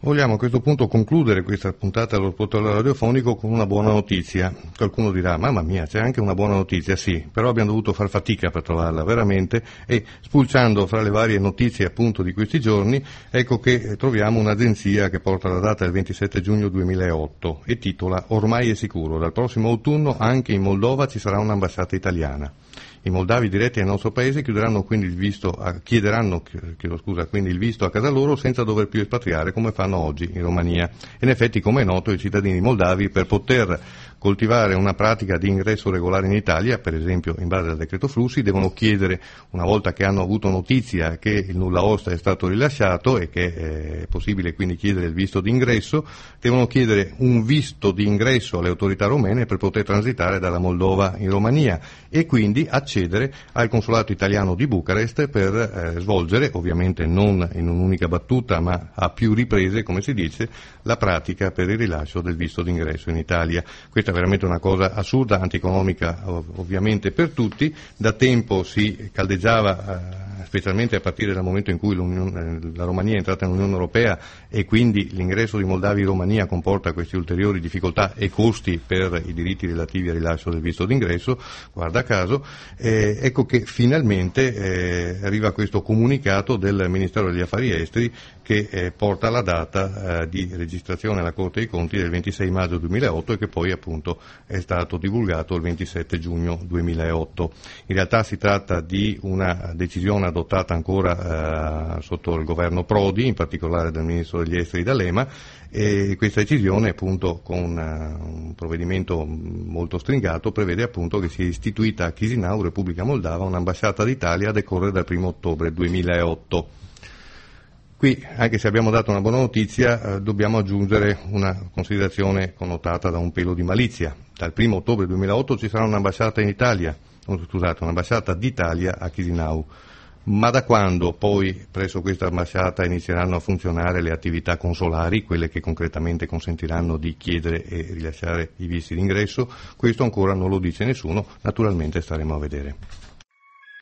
Vogliamo a questo punto concludere questa puntata dello sportello radiofonico con una buona notizia. Qualcuno dirà, mamma mia, c'è anche una buona notizia, sì, però abbiamo dovuto far fatica per trovarla veramente, e spulciando fra le varie notizie appunto di questi giorni, ecco che troviamo un'agenzia che porta la data del 27 giugno 2008 e titola "Ormai è sicuro, dal prossimo autunno anche in Moldova ci sarà un'ambasciata italiana. I moldavi diretti al nostro paese chiederanno quindi il visto a casa loro senza dover più espatriare come fanno oggi in Romania. In effetti, come è noto, i cittadini moldavi per poter coltivare una pratica di ingresso regolare in Italia, per esempio in base al decreto flussi, devono chiedere, una volta che hanno avuto notizia che il nulla osta è stato rilasciato e che è possibile quindi chiedere il visto di ingresso, devono chiedere un visto di ingresso alle autorità romene per poter transitare dalla Moldova in Romania e quindi accedere al consolato italiano di Bucarest per svolgere, ovviamente non in un'unica battuta ma a più riprese, come si dice, la pratica per il rilascio del visto d'ingresso in Italia. Questa è veramente una cosa assurda, antieconomica ovviamente per tutti. Da tempo si caldeggiava, specialmente a partire dal momento in cui la Romania è entrata nell'Unione Europea e quindi l'ingresso di moldavi in Romania comporta queste ulteriori difficoltà e costi per i diritti relativi al rilascio del visto d'ingresso, guarda caso, ecco che finalmente arriva questo comunicato del Ministero degli Affari Esteri che porta la data di registrazione alla Corte dei Conti del 26 maggio 2008 e che poi appunto è stato divulgato il 27 giugno 2008. In realtà si tratta di una decisione adottata ancora sotto il governo Prodi, in particolare dal Ministro degli Esteri D'Alema, e questa decisione appunto con un provvedimento molto stringato prevede appunto che sia istituita a Chisinau, Repubblica Moldava, un'ambasciata d'Italia a decorrere dal 1 ottobre 2008. Qui, anche se abbiamo dato una buona notizia, dobbiamo aggiungere una considerazione connotata da un pelo di malizia. Dal 1 ottobre 2008 ci sarà un'ambasciata d'Italia a Chisinau. Ma da quando poi presso questa ambasciata inizieranno a funzionare le attività consolari, quelle che concretamente consentiranno di chiedere e rilasciare i visti d'ingresso? Questo ancora non lo dice nessuno, naturalmente staremo a vedere.